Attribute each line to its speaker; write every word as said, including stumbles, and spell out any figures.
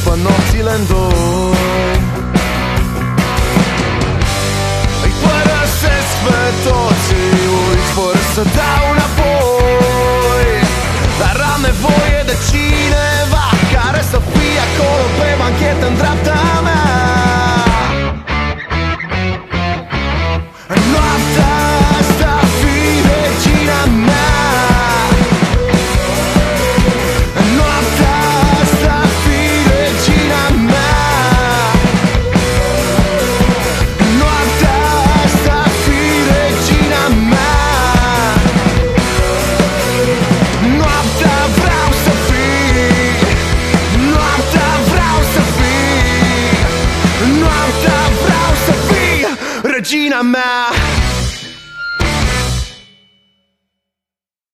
Speaker 1: după nopțile în doi. Îi părăsesc pe toți, îi uit fără să dau înapoi. Dar am nevoie de cineva care să fie acolo pe banchetă în dreapta mea. Noaptea asta fii regina mea. Noaptea asta fii regina mea. Noaptea asta fii regina mea. Noaptea vreau să fii. Noaptea vreau să fii. Noaptea vreau să fii regina mea.